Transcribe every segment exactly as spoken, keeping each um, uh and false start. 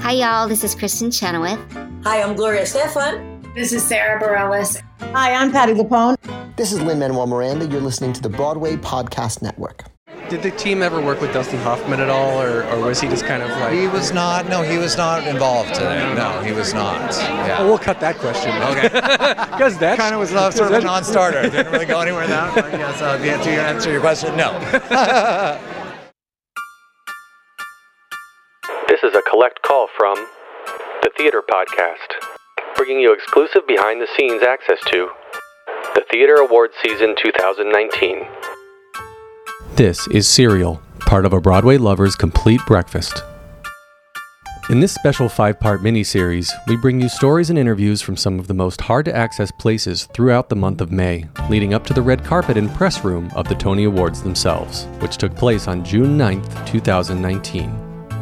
Hi, y'all. This is Kristen Chenoweth. Hi, I'm Gloria Estefan. This is Sarah Bareilles. Hi, I'm Patti LuPone. This is Lin-Manuel Miranda. You're listening to the Broadway Podcast Network. Did the team ever work with Dustin Hoffman at all, or, or was he just kind of like... He was not, no, he was not involved today. No, he was not. Yeah. Well, we'll cut that question. Okay. Because that kind of was uh, sort of a non-starter. Didn't really go anywhere now. But yes, uh, the answer, to answer your question, no. This is a collect call from the Theater Podcast, bringing you exclusive behind-the-scenes access to the Theater Awards Season two thousand nineteen. This is Serial, part of a Broadway Lovers Complete Breakfast. In this special five-part miniseries, we bring you stories and interviews from some of the most hard-to-access places throughout the month of May, leading up to the red carpet and press room of the Tony Awards themselves, which took place on June ninth, two thousand nineteen.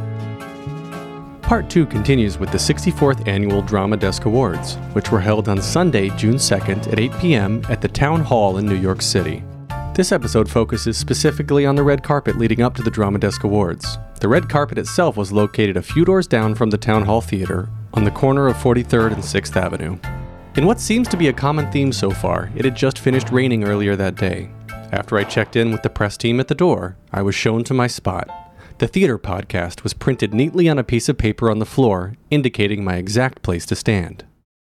Part two continues with the sixty-fourth Annual Drama Desk Awards, which were held on Sunday, June second at eight p.m. at the Town Hall in New York City. This episode focuses specifically on the red carpet leading up to the Drama Desk Awards. The red carpet itself was located a few doors down from the Town Hall Theater on the corner of forty-third and sixth Avenue. In what seems to be a common theme so far, it had just finished raining earlier that day. After I checked in with the press team at the door, I was shown to my spot. The Theater Podcast was printed neatly on a piece of paper on the floor, indicating my exact place to stand.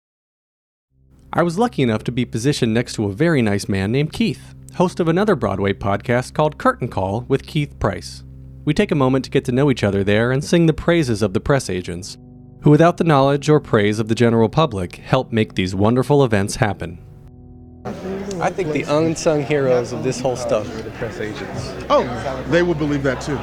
I was lucky enough to be positioned next to a very nice man named Keith, host of another Broadway podcast called Curtain Call with Keith Price. We take a moment to get to know each other there and sing the praises of the press agents, who without the knowledge or praise of the general public help make these wonderful events happen. I think the unsung heroes of this whole stuff are the press agents. Oh, they will believe that too.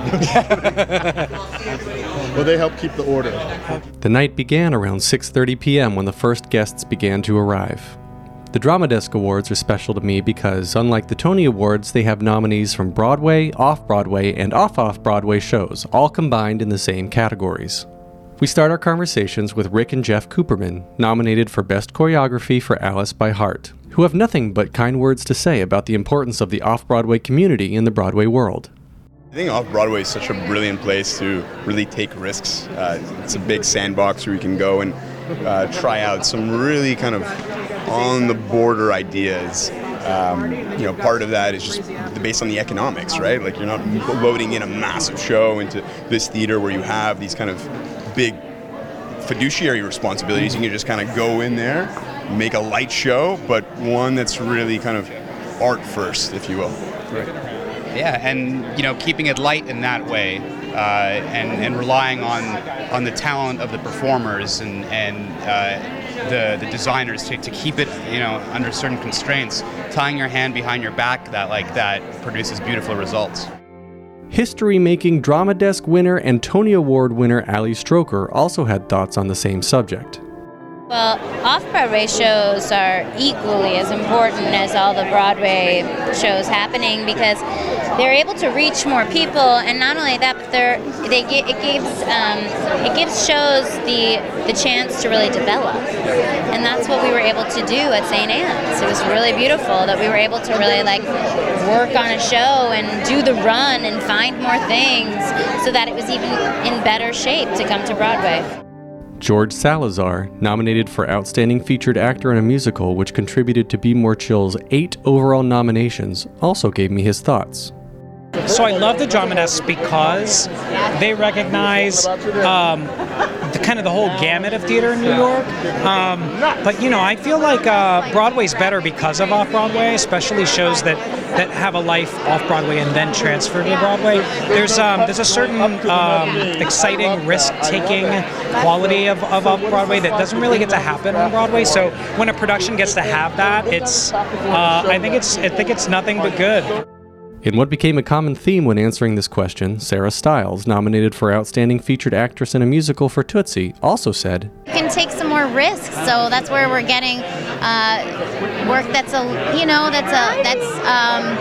Well, they help keep the order. The night began around six thirty p.m. when the first guests began to arrive. The Drama Desk Awards are special to me because, unlike the Tony Awards, they have nominees from Broadway, Off-Broadway, and Off-Off-Broadway shows, all combined in the same categories. We start our conversations with Rick and Jeff Cooperman, nominated for Best Choreography for Alice by Heart, who have nothing but kind words to say about the importance of the off-Broadway community in the Broadway world. I think off-Broadway is such a brilliant place to really take risks. Uh, it's a big sandbox where you can go and uh, try out some really kind of on-the-border ideas. Um, you know, part of that is just based on the economics, right? Like, you're not loading in a massive show into this theater where you have these kind of big fiduciary responsibilities. You can just kind of go in there, make a light show, but one that's really kind of art first, if you will. Right. Yeah, and you know, keeping it light in that way, uh, and and relying on on the talent of the performers and and uh, the the designers to, to keep it, you know, under certain constraints. Tying your hand behind your back that like that produces beautiful results. History-making Drama Desk winner and Tony Award winner Ali Stroker also had thoughts on the same subject. Well, off-Broadway shows are equally as important as all the Broadway shows happening because they're able to reach more people, and not only that, but they're they it gives um, it gives shows the the chance to really develop, and that's what we were able to do at Saint Anne's. It was really beautiful that we were able to really like work on a show and do the run and find more things so that it was even in better shape to come to Broadway. George Salazar, nominated for Outstanding Featured Actor in a Musical, which contributed to Be More Chill's eight overall nominations, also gave me his thoughts. So I love the Drama Desk because they recognize um, the kind of the whole gamut of theater in New York. Um, but you know, I feel like uh, Broadway's better because of off-Broadway, especially shows that, that have a life off-Broadway and then transfer to Broadway. There's um, there's a certain um, exciting, risk-taking quality of, of off-Broadway that doesn't really get to happen on Broadway. So when a production gets to have that, it's uh, I think it's I think it's nothing but good. In what became a common theme when answering this question, Sarah Stiles, nominated for Outstanding Featured Actress in a Musical for Tootsie, also said, You can take some more risks, so that's where we're getting uh, work that's a, you know, that's a, that's, um,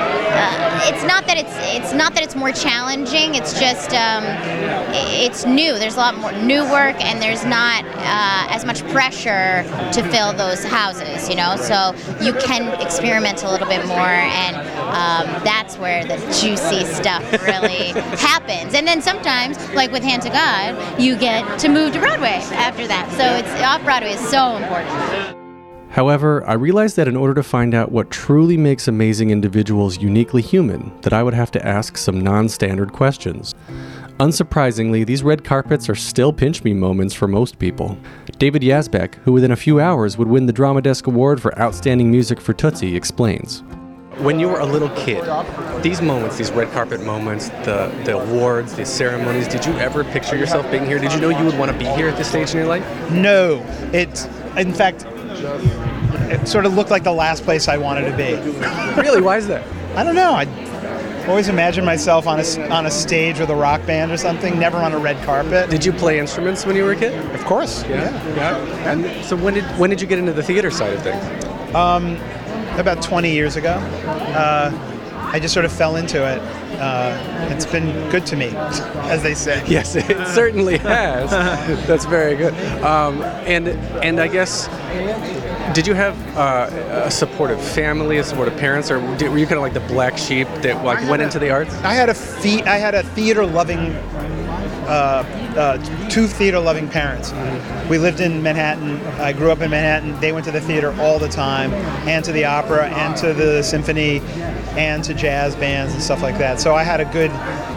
uh, it's not that it's, it's not that it's more challenging, it's just, um, it's new. There's a lot more new work, and there's not uh, as much pressure to fill those houses, you know, so you can experiment a little bit more and um, that's where the juicy stuff really happens. And then sometimes, like with Hand to God, you get to move to Broadway after that. So it's off-Broadway is so important. However, I realized that in order to find out what truly makes amazing individuals uniquely human, that I would have to ask some non-standard questions. Unsurprisingly, these red carpets are still pinch-me moments for most people. David Yazbek, who within a few hours would win the Drama Desk Award for Outstanding Music for Tootsie, explains. When you were a little kid, these moments, these red carpet moments, the, the awards, the ceremonies, did you ever picture yourself being here? Did you know you would want to be here at this stage in your life? No. It, in fact, it sort of looked like the last place I wanted to be. Really? Why is that? I don't know. I always imagined myself on a, on a stage with a rock band or something, never on a red carpet. Did you play instruments when you were a kid? Of course. Yeah. Yeah. yeah. And so when did when did you get into the theater side of things? Um, about twenty years ago. Uh, I just sort of fell into it. Uh, it's been good to me, as they say. Yes, it certainly has. That's very good. Um, and and I guess, did you have uh, a supportive family, a supportive parents, or did, were you kind of like the black sheep that like went into the arts? I had a the- I had a theater-loving, uh, uh, two theater-loving parents. We lived in Manhattan. I grew up in Manhattan. They went to the theater all the time, and to the opera, and to the symphony, and to jazz bands and stuff like that. So I had a good,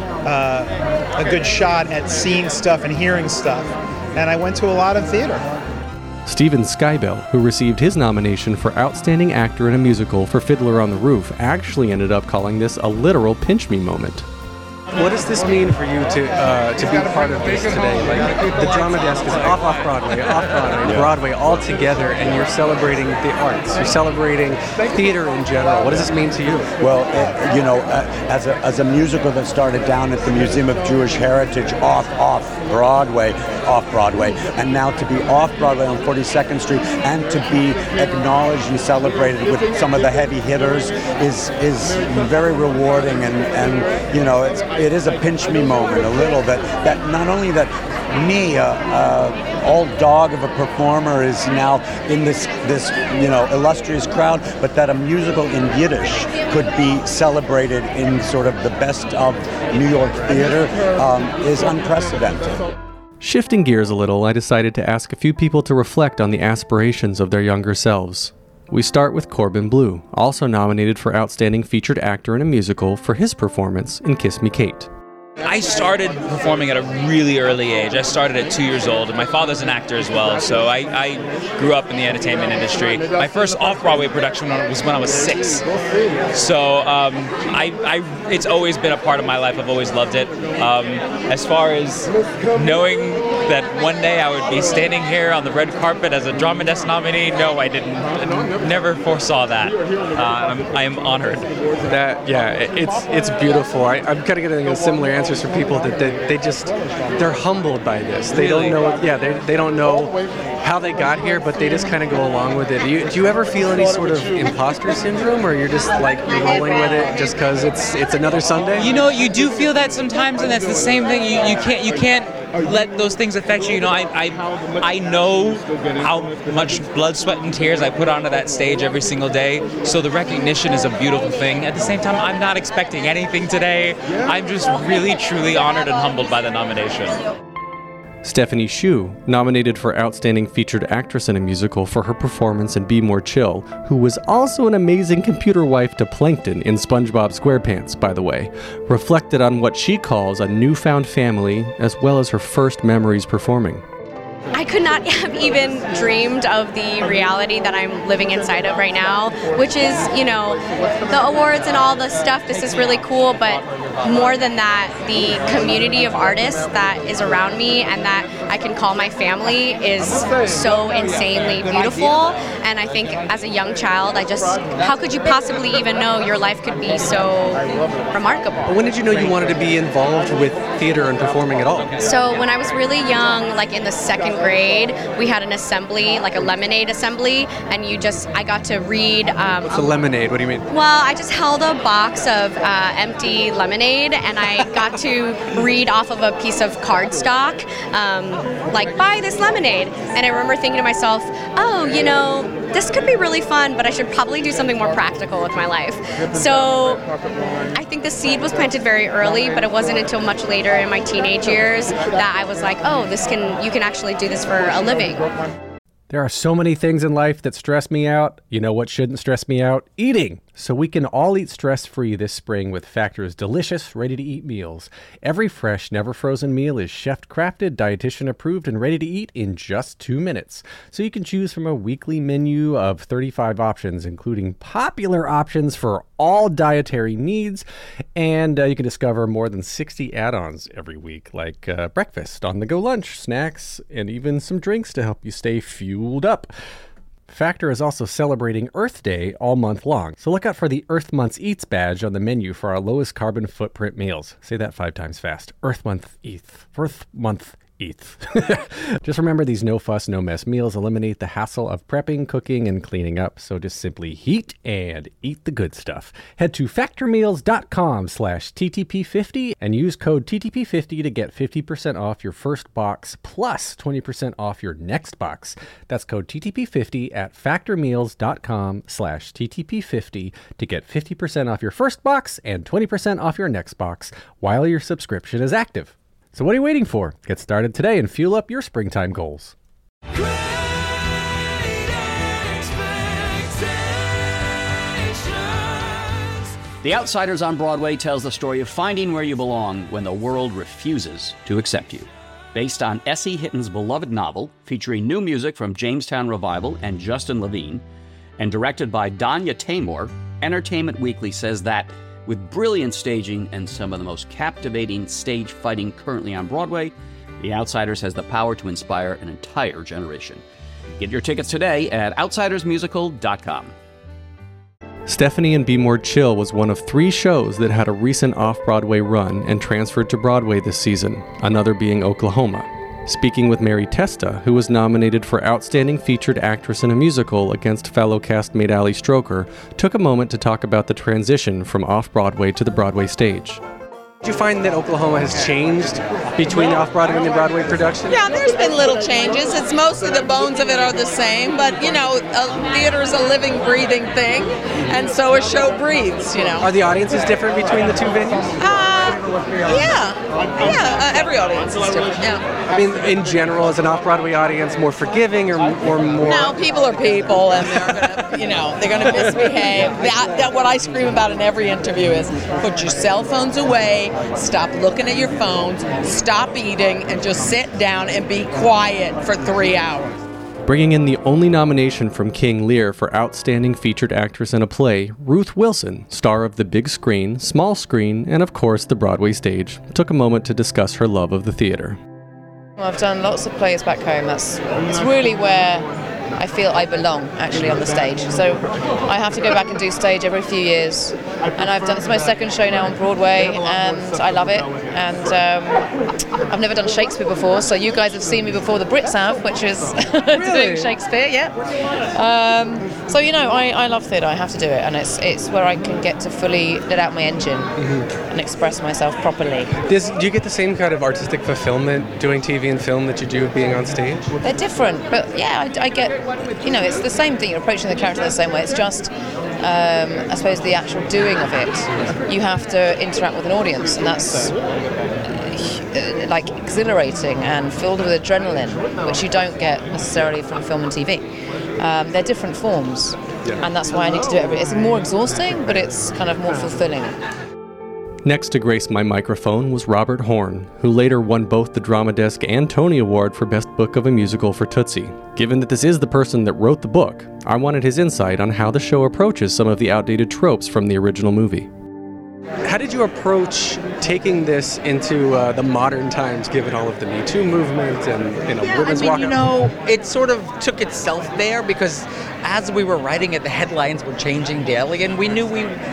uh, a good shot at seeing stuff and hearing stuff, and I went to a lot of theater. Steven Skybell, who received his nomination for Outstanding Actor in a Musical for Fiddler on the Roof, actually ended up calling this a literal pinch-me moment. What does this mean for you to uh, to be part of this today? Like the Drama Desk is off off Broadway, off Broadway, Broadway all together, and you're celebrating the arts. You're celebrating theater in general. What does this mean to you? Well, it, you know, uh, as a as a musical that started down at the Museum of Jewish Heritage, off off Broadway, off Broadway, and now to be off Broadway on forty-second Street and to be acknowledged and celebrated with some of the heavy hitters is is very rewarding, and and you know it's. It is a pinch me moment, a little that, that not only that me, a uh, uh, old dog of a performer, is now in this this you know illustrious crowd, but that a musical in Yiddish could be celebrated in sort of the best of New York theater um, is unprecedented. Shifting gears a little, I decided to ask a few people to reflect on the aspirations of their younger selves. We start with Corbin Bleu, also nominated for Outstanding Featured Actor in a Musical for his performance in Kiss Me Kate. I started performing at a really early age. I started at two years old, and my father's an actor as well, so I, I grew up in the entertainment industry. My first off-Broadway production was when I was six. So um, I, I, it's always been a part of my life. I've always loved it. Um, as far as knowing that one day I would be standing here on the red carpet as a Drama Desk nominee, no, I didn't. I never foresaw that. Uh, I'm, I am honored. That yeah, it's it's beautiful. I, I'm kind of getting a similar answer for people that they, they just they're humbled by this. They Really? don't know. Yeah, they, they don't know how they got here, but they just kind of go along with it. Do you, do you ever feel any sort of imposter syndrome, or you're just like you're rolling with it just because it's it's another Sunday? You know, you do feel that sometimes, and that's the same thing. You, you can't you can't let those things affect you. You know, I, I I know how much blood, sweat, and tears I put onto that stage every single day. So the recognition is a beautiful thing. At the same time, I'm not expecting anything today. I'm just really, truly honored and humbled by the nomination. Stephanie Hsu, nominated for Outstanding Featured Actress in a Musical for her performance in Be More Chill, who was also an amazing computer wife to Plankton in SpongeBob SquarePants, by the way, reflected on what she calls a newfound family, as well as her first memories performing. I could not have even dreamed of the reality that I'm living inside of right now, which is, you know, the awards and all the stuff. This is really cool, but more than that, the community of artists that is around me and that I can call my family is so insanely beautiful. And I think as a young child, I just, how could you possibly even know your life could be so remarkable? When did you know you wanted to be involved with theater and performing at all? So when I was really young, like in the second second grade, we had an assembly, like a lemonade assembly, and you just, I got to read. Um, What's a lemonade? What do you mean? Well, I just held a box of uh, empty lemonade, and I got to read off of a piece of cardstock, um, like, buy this lemonade. And I remember thinking to myself, oh, you know, this could be really fun, but I should probably do something more practical with my life. So I think the seed was planted very early, but it wasn't until much later in my teenage years that I was like, oh, this can, you can actually do this for a living. There are so many things in life that stress me out. You know what shouldn't stress me out? Eating. So we can all eat stress-free this spring with Factor's delicious, ready-to-eat meals. Every fresh, never-frozen meal is chef-crafted, dietitian-approved, and ready to eat in just two minutes. So you can choose from a weekly menu of thirty-five options, including popular options for all dietary needs. And uh, you can discover more than sixty add-ons every week, like uh, breakfast, on-the-go lunch, snacks, and even some drinks to help you stay fueled up. Factor is also celebrating Earth Day all month long, so look out for the Earth Month Eats badge on the menu for our lowest carbon footprint meals. Say that five times fast. Earth Month Eats. Earth Month Eats. Just remember, these no fuss, no mess meals eliminate the hassle of prepping, cooking, and cleaning up, so just simply heat and eat the good stuff. Head to factormeals.com slash TTP50 and use code T T P fifty to get fifty percent off your first box plus twenty percent off your next box. That's code T T P fifty at factormeals.com slash TTP50 to get fifty percent off your first box and twenty percent off your next box while your subscription is active. So what are you waiting for? Get started today and fuel up your springtime goals. The Outsiders on Broadway tells the story of finding where you belong when the world refuses to accept you. Based on S E Hitton's beloved novel, featuring new music from Jamestown Revival and Justin Levine, and directed by Danya Taymor, Entertainment Weekly says that with brilliant staging and some of the most captivating stage fighting currently on Broadway, The Outsiders has the power to inspire an entire generation. Get your tickets today at outsiders musical dot com. Stephanie and Be More Chill was one of three shows that had a recent off-Broadway run and transferred to Broadway this season, another being Oklahoma. Speaking with Mary Testa, who was nominated for Outstanding Featured Actress in a Musical against fellow castmate Ali Stroker, took a moment to talk about the transition from off-Broadway to the Broadway stage. Do you find that Oklahoma has changed between the off-Broadway and the Broadway production? Yeah, there's been little changes. It's mostly the bones of it are the same, but, you know, a theater is a living, breathing thing, and so a show breathes, you know. Are the audiences different between the two venues? Uh, yeah. Yeah, uh, every audience is different, yeah. I mean, in general, is an off-Broadway audience more forgiving or, or more... No, people are people, and they're going to, you know, they're going to misbehave. That, that what I scream about in every interview is, put your cell phones away, stop looking at your phones, stop eating, and just sit down and be quiet for three hours. Bringing in the only nomination from King Lear for Outstanding Featured Actress in a Play, Ruth Wilson, star of the big screen, small screen, and of course the Broadway stage, took a moment to discuss her love of the theater. Well, I've done lots of plays back home. That's it's really where I feel I belong, actually, on the stage. So I have to go back and do stage every few years. And I've done, it's my second show now on Broadway, and I love it. And um, I've never done Shakespeare before, so you guys have seen me before the Brits have, which is doing Shakespeare, yeah. Um, so, you know, I, I love theatre, I have to do it, and it's it's where I can get to fully let out my engine mm-hmm. and express myself properly. Does, do you get the same kind of artistic fulfillment doing T V and film that you do being on stage? They're different, but yeah, I, I get, you know, it's the same thing, you're approaching the character the same way, it's just, um, I suppose, the actual doing of it. You have to interact with an audience, and that's uh, like exhilarating and filled with adrenaline, which you don't get necessarily from film and T V. Um, they're different forms, yeah. and that's why I need to do it every. It's more exhausting, but it's kind of more fulfilling. Next to grace my microphone was Robert Horn, who later won both the Drama Desk and Tony Award for Best Book of a Musical for Tootsie. Given that this is the person that wrote the book, I wanted his insight on how the show approaches some of the outdated tropes from the original movie. How did you approach taking this into uh, the modern times, given all of the Me Too movement and you know, yeah, women's I mean, walkout? You know, it sort of took itself there because as we were writing it, the headlines were changing daily, and we knew we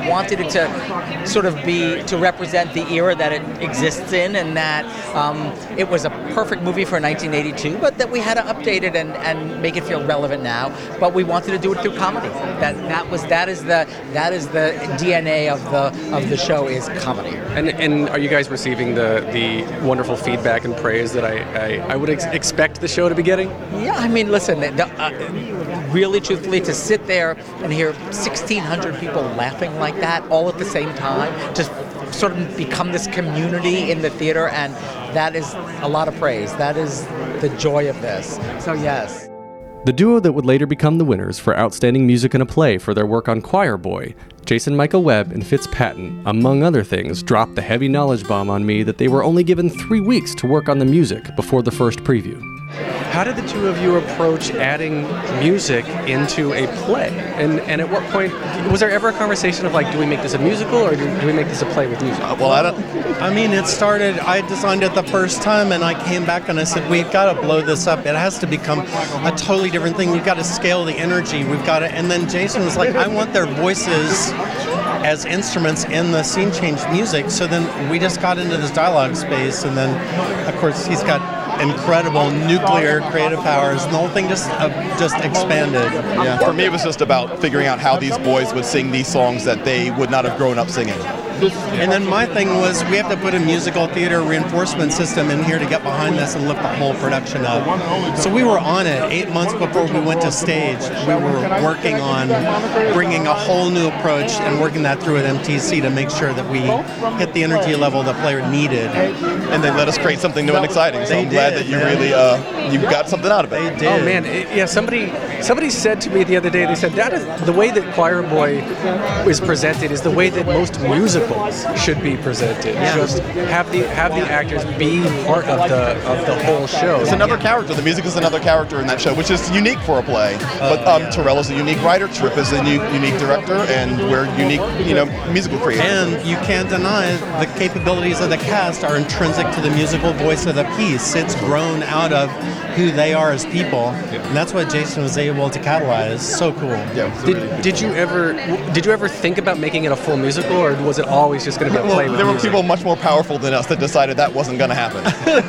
wanted it to sort of be, to represent the era that it exists in, and that um, it was a perfect movie for nineteen eighty-two, but that we had to update it and, and make it feel relevant now. But we wanted to do it through comedy. That that was that is the that is the D N A of the of the show, is comedy. And and are you guys receiving the the wonderful feedback and praise that I I, I would ex- expect the show to be getting? Yeah, I mean, listen, the, uh, really truthfully, to sit there and hear sixteen hundred people laughing like that all at the same time, to sort of become this community in the theater, and that is a lot of praise. That is the joy of this. So yes. The duo that would later become the winners for Outstanding Music in a Play for their work on Choir Boy, Jason Michael Webb and Fitz Patton, among other things, dropped the heavy knowledge bomb on me that they were only given three weeks to work on the music before the first preview. How did the two of you approach adding music into a play? And and at what point, was there ever a conversation of like, do we make this a musical or do, do we make this a play with music? Uh, well, I don't. I mean, it started, I designed it the first time and I came back and I said, we've got to blow this up. It has to become a totally different thing. We've got to scale the energy. We've got to, and then Jason was like, I want their voices as instruments in the scene change music. So then we just got into this dialogue space, and then of course he's got incredible nuclear creative powers, and the whole thing just uh, just expanded. Yeah, for me it was just about figuring out how these boys would sing these songs that they would not have grown up singing. And then my thing was, we have to put a musical theater reinforcement system in here to get behind this and lift the whole production up. So we were on it eight months before we went to stage. We were working on bringing a whole new approach and working that through at M T C to make sure that we hit the energy level the player needed. And they let us create something new and exciting. So They I'm glad did, that you yeah. really uh, you got something out of it. They did. Oh man, it, yeah. Somebody somebody said to me the other day. They said that is the way that Choir Boy is presented is the way that most musicals should be presented. Yeah. Just have the have the actors be part of the of the whole show. It's another character. The music is another character in that show, which is unique for a play. But um, Terrell is a unique writer, Trip is a new, unique director, and we're unique, you know, musical creators. And you can't deny the capabilities of the cast are intrinsic to the musical voice of the piece. It's grown out of who they are as people, and that's what Jason was able to catalyze. So cool. Yeah. Did, did you ever did you ever think about making it a full musical, or was it always just going to be a play Well, with there were music? people much more powerful than us that decided that wasn't going to happen.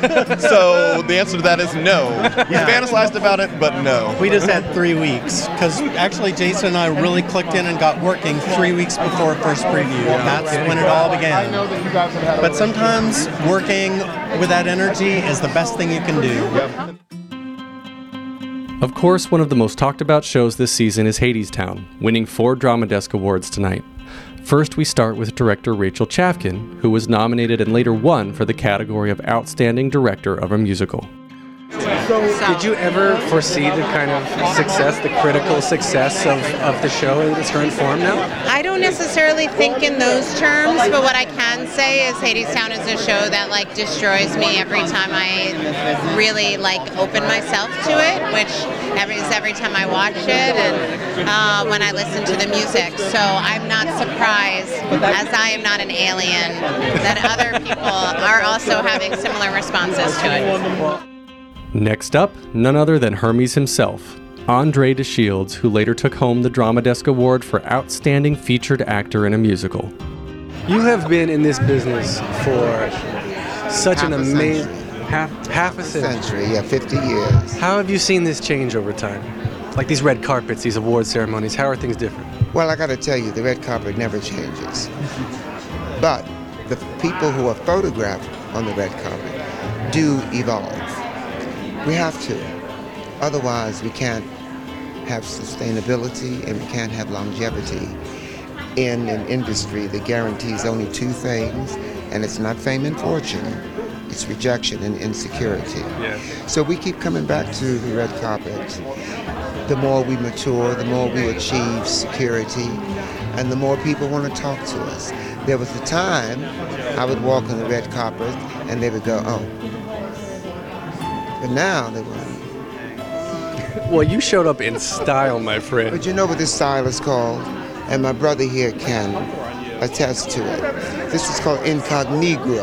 So the answer to that is no. We fantasized about it, but no. We just had three weeks because actually Jason and I really clicked in and got working three weeks before first preview. That's when it all began. But sometimes working with that energy is the best thing you can do. Of course, one of the most talked about shows this season is Hadestown, winning four Drama Desk Awards tonight. First, we start with director Rachel Chavkin, who was nominated and later won for the category of Outstanding Director of a Musical. Did you ever foresee the kind of success, the critical success of, of the show in its current form now? I don't necessarily think in those terms, but what I can say is Hadestown is a show that like destroys me every time I really like open myself to it, which every, is every time I watch it and uh, when I listen to the music. So I'm not surprised, as I am not an alien, that other people are also having similar responses to it. Next up, none other than Hermes himself, Andre DeShields, who later took home the Drama Desk Award for Outstanding Featured Actor in a Musical. You have been in this business for such Half an a amazing century. half half a century. century, yeah, fifty years. How have you seen this change over time? Like these red carpets, these award ceremonies, how are things different? Well, I got to tell you, the red carpet never changes. But the people who are photographed on the red carpet do evolve. We have to. Otherwise, we can't have sustainability and we can't have longevity in an industry that guarantees only two things, and it's not fame and fortune, it's rejection and insecurity. Yeah. So we keep coming back to the red carpet. The more we mature, the more we achieve security, and the more people want to talk to us. There was a time I would walk on the red carpet and they would go, oh. But now they won't. Well, you showed up in style, my friend. But you know what this style is called? And my brother here can attest to it. This is called incognito.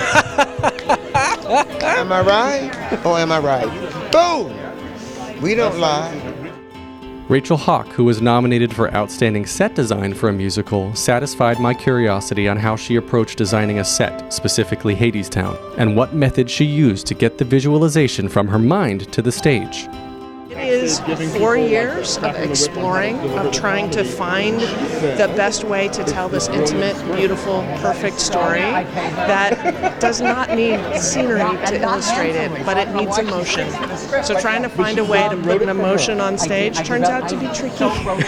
Am I right? Or am I right? Boom! We don't lie. Rachel Hawk, who was nominated for Outstanding Set Design for a musical, satisfied my curiosity on how she approached designing a set, specifically Hadestown, and what method she used to get the visualization from her mind to the stage. It is four years of exploring, of trying to find the best way to tell this intimate, beautiful, perfect story that does not need scenery to illustrate it, but it needs emotion. So trying to find a way to put an emotion on stage turns out to be tricky.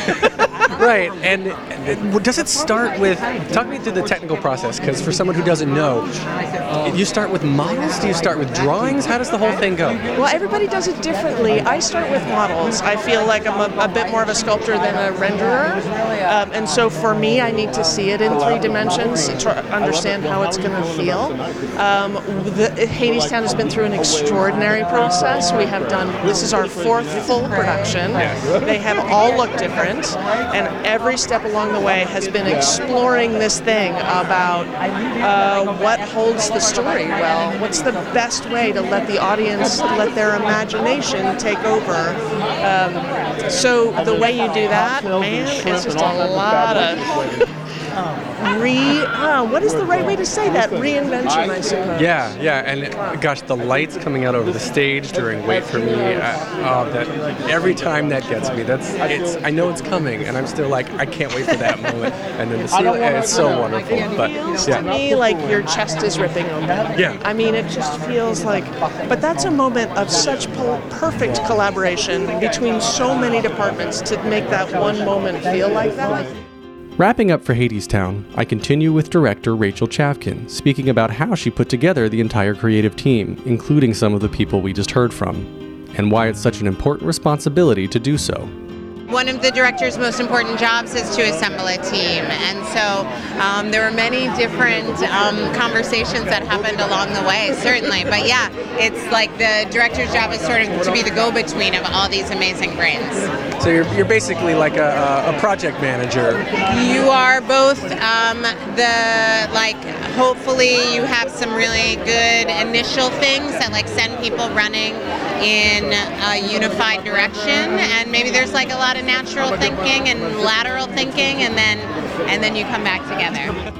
Right, and does it start with, talk me through the technical process, because for someone who doesn't know, you start with models, do you start with drawings, how does the whole thing go? Well, everybody does it differently. I start with models. I feel like I'm a, a bit more of a sculptor than a renderer, um, and so for me, I need to see it in three dimensions to understand how it's going to feel. Um, the, Hadestown has been through an extraordinary process. We have done, this is our fourth full production. They have all looked different, and every step along the way has been exploring this thing about uh, what holds the story well. What's the best way to let the audience, let their imagination take over? Um, so the way you do that, man, it's just a lot of re, oh, what is the right way to say that? Reinvention, I suppose. Yeah, yeah, and gosh, the lights coming out over the stage during Wait For Me, uh, oh, that, every time that gets me, that's, it's, I know it's coming, and I'm still like, I can't wait for that moment, and then the ceiling, and it's so wonderful, but It feels yeah. to me like your chest is ripping open. Yeah. I mean, it just feels like, but that's a moment of such po- perfect collaboration between so many departments to make that one moment feel like that. Wrapping up for Hadestown, I continue with director Rachel Chavkin, speaking about how she put together the entire creative team, including some of the people we just heard from, and why it's such an important responsibility to do so. One of the director's most important jobs is to assemble a team, and so um, there were many different um, conversations that happened along the way, certainly. But yeah, it's like the director's job is sort of to be the go-between of all these amazing brains. So you're, you're basically like a, a project manager. You are both um, the, like, hopefully you have some really good initial things that like send people running in a unified direction, and maybe there's like a lot of natural thinking and lateral thinking, and then and then you come back together.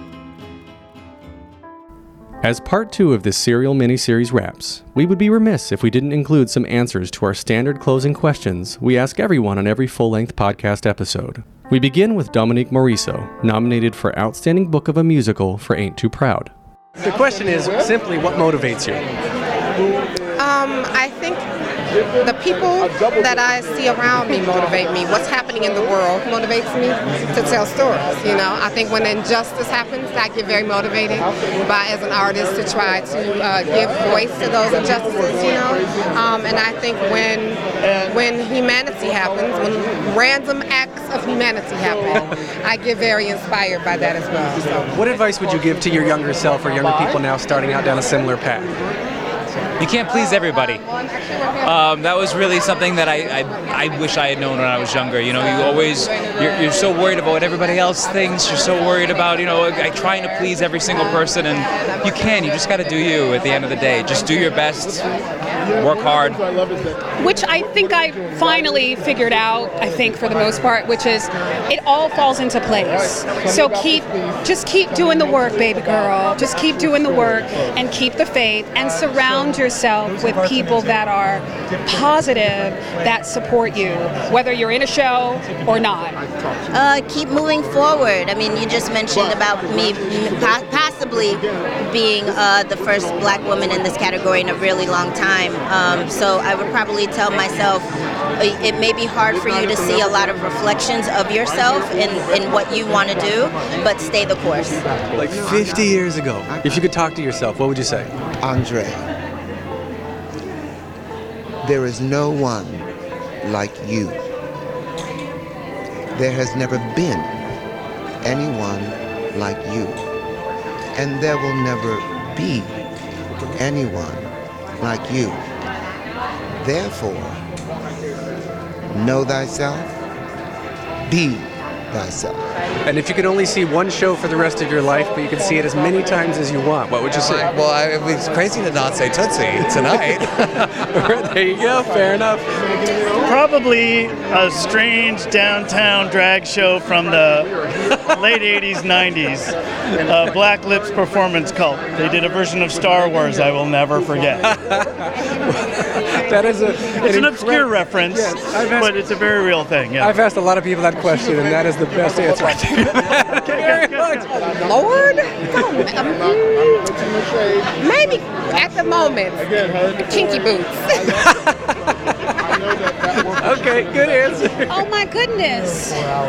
As part two of this serial miniseries wraps, we would be remiss if we didn't include some answers to our standard closing questions we ask everyone on every full-length podcast episode. We begin with Dominique Morisseau, nominated for Outstanding Book of a Musical for Ain't Too Proud. The question is simply, what motivates you? Um, I think the people that I see around me motivate me. What's happening in the world motivates me to tell stories, you know. I think when injustice happens, I get very motivated by, as an artist, to try to uh, give voice to those injustices, you know. Um, and I think when when humanity happens, when random acts of humanity happen, I get very inspired by that as well. So. What advice would you give to your younger self or younger people now starting out down a similar path? You can't please everybody. Um, that was really something that I, I I wish I had known when I was younger. You know, you always, you're, you're so worried about what everybody else thinks. You're so worried about, you know, like, trying to please every single person, and you can. You just got to do you at the end of the day. Just do your best. Work hard. Which I think I finally figured out, I think, for the most part, which is it all falls into place. So keep, just keep doing the work, baby girl. Just keep doing the work and keep the faith, and surround yourself with people that are positive, that support you, whether you're in a show or not. Uh, keep moving forward. I mean, you just mentioned about me possibly being uh, the first black woman in this category in a really long time. Um, so I would probably tell myself it may be hard for you to see a lot of reflections of yourself in, in what you want to do, but stay the course. Like fifty years ago, if you could talk to yourself, what would you say? Andre, there is no one like you. There has never been anyone like you. And there will never be anyone like you. Therefore, know thyself, be thyself. And if you could only see one show for the rest of your life, but you could see it as many times as you want, what would you say? Well, I, it was crazy to not say Tootsie tonight. There you go, fair enough. Probably a strange downtown drag show from the late eighties, nineties. Uh, Black Lips Performance Cult. They did a version of Star Wars I will never forget. That is a... It's an, an obscure reference, yes, asked, but it's a very real thing. Yeah. I've asked a lot of people that question, and that is the best answer I think. Very much. Lord? Um, maybe at the moment, Kinky Boots. Okay, good answer. Oh my goodness.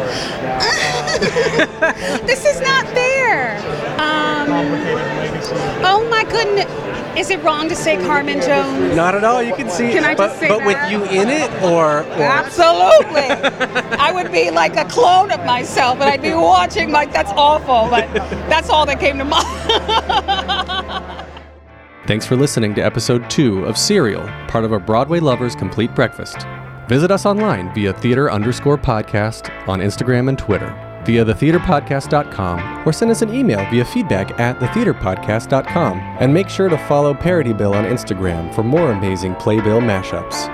This is not fair. Um, oh my goodness. Is it wrong to say Carmen Jones? Not at all. You can see. Can I but, just say But that? with you in it, or, or Absolutely. I would be like a clone of myself, and I'd be watching like that's awful. But that's all that came to mind. Thanks for listening to episode two of Serial, part of our Broadway Lovers Complete Breakfast. Visit us online via theater underscore podcast on Instagram and Twitter, via the theater podcast dot com, or send us an email via feedback at the theater podcast dot com. And make sure to follow Parody Bill on Instagram for more amazing Playbill mashups.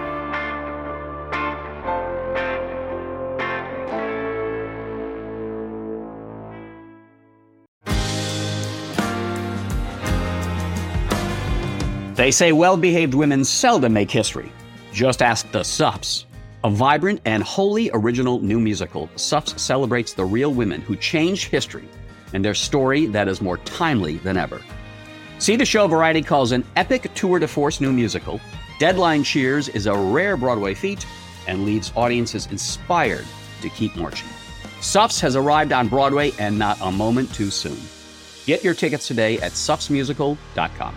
They say well-behaved women seldom make history. Just ask the Suffs. A vibrant and wholly original new musical, Suffs celebrates the real women who changed history and their story that is more timely than ever. See the show Variety calls an epic tour de force new musical. Deadline cheers is a rare Broadway feat and leaves audiences inspired to keep marching. Suffs has arrived on Broadway and not a moment too soon. Get your tickets today at suffs musical dot com.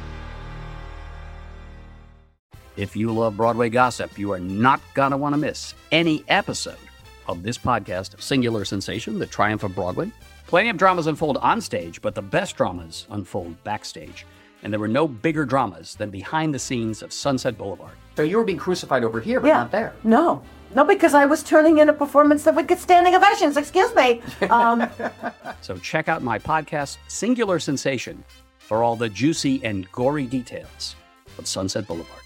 If you love Broadway gossip, you are not going to want to miss any episode of this podcast of Singular Sensation, The Triumph of Broadway. Plenty of dramas unfold on stage, but the best dramas unfold backstage. And there were no bigger dramas than behind the scenes of Sunset Boulevard. So you were being crucified over here, but yeah. not there. No. No, because I was turning in a performance that would get standing ovations. Excuse me. Um, so check out my podcast, Singular Sensation, for all the juicy and gory details of Sunset Boulevard.